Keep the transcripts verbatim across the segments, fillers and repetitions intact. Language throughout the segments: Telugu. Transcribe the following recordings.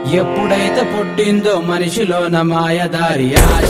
ఎప్పుడైతే పుట్టిందో మనిషిలోన మాయదారి ఆశ,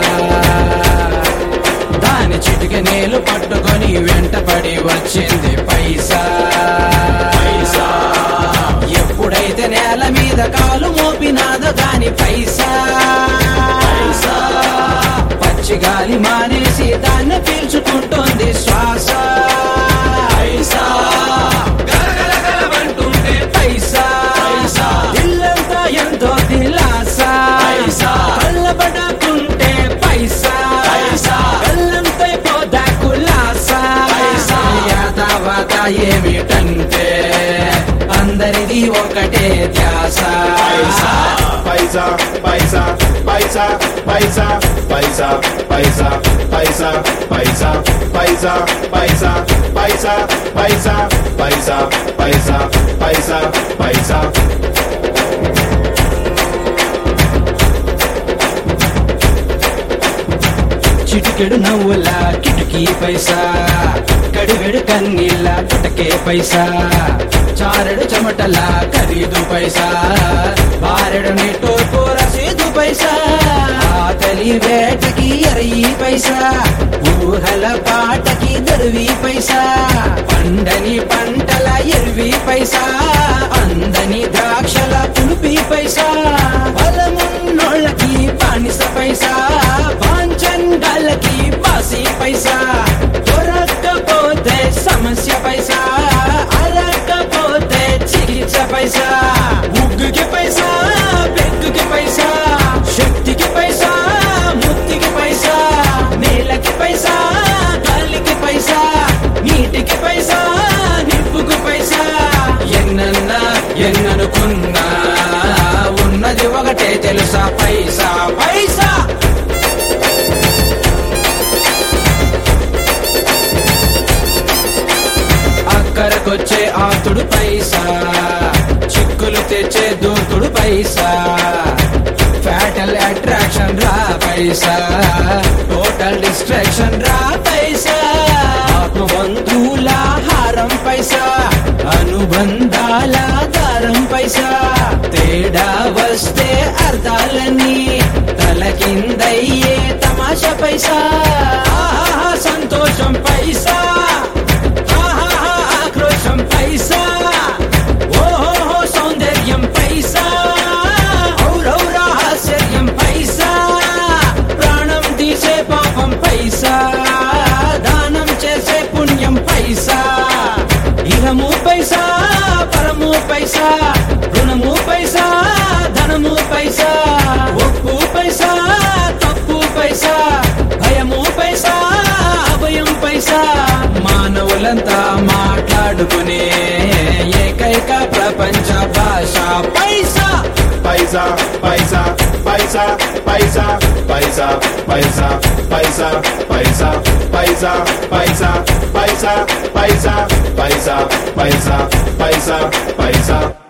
దాని చిటిక నేలు పట్టుకొని వెంటపడి వచ్చింది పైసా. పైసా ఎప్పుడైతే నేల మీద కాలు మోపినాదో దాని పైసా. పైసా పచ్చి గాలి మానేసి దాన్ని పీల్చుకుంటుంది శ్వాస. పైసా గలగలగలమంటుంటే పైసా. పైసా ఇల్లంతా ఎంతో దిలాసా. పైసా కళ్ళబడకుంటే పైసా. పైసా కళ్ళంతై పోదా కులాసా. పైసా యాదావాత ఏమిటంటే అందరిది ఒకటే ధ్యాస. పైసా పైసా పైసా పైసా పైసా పైసా పైసా పైసా పైసా పైసా పైసా పైసా పైసా పైసా పైసా పైసా పైసా చిటికెడు నవ్వుల కిటికీ పైసా, కడివెడు కన్నీళ్ళ చుటకే పైసా. చారెడు చెమటల ఖరీదు పైసా, బారెడు నిట్టూర్పు రసీదు పైసా. ఆకలి వేటకి ఎరయి పైసా, ఊహల పాటకి దరువి పైసా. పండని పంటల ఎరువి పైసా, అందని ద్రాక్షల పులుపి పైసా. బలమున్నోళ్ళకి బానిస పైసా, బాంచండాలకి బాసి పైసా. దొరక్కపోతే సమస్య పైసా, అరక్కపోతే చికిత్స పైసా. ముగ్గుకి పైసా, పెగ్గుకి పైసా, శక్తికి పైసా, ముక్తికి పైసా. నేలకి పైసా, గాలికి పైసా, నీటికి పైసా, నిప్పుకు పైసా. ఎన్నన్నా ఎన్ననుకున్నా ఉన్నది ఒకటే తెలుసా పైసా. పైసా అక్కరకొచ్చే ఆతుడు పైసా, చిక్కులు తెచ్చే దూకుడు పైసా. ఫ్యాటల్ అట్రాక్షన్ రా పైసా, టోటల్ డిస్ట్రాక్షన్ రా పైసా. ఆత్మబంధువుల హారం పైసా, అనుబంధాల దారం పైసా. తేడా వస్తే అర్థాలని తలకిందయ్యే తమాషా పైసా. ఆహా సంతోషం పైసా, ఆక్రోశం పైసా. ఓహో సౌందర్యం పైసా, ఔరౌరా ఆశ్చర్యం పైసా. ప్రాణం తీసే పాపం పైసా, దానం చేసే పుణ్యం పైసా. ఇహము పైసా, పరము పైసా, రుణము పైసా, ధనము పైసా. ఒప్పు పైసా, తప్పు పైసా, భయము పైసా, అభయం పైసా. మానవులంతా మాట్లాడుకునే ఏకైక ప్రపంచ భాష పైసా. పైసా పైసా పైసా పైసా పైసా పైసా పైసా పైసా పైసా పైసా పైసా పైసా పైసా పైసా పైసా పైసా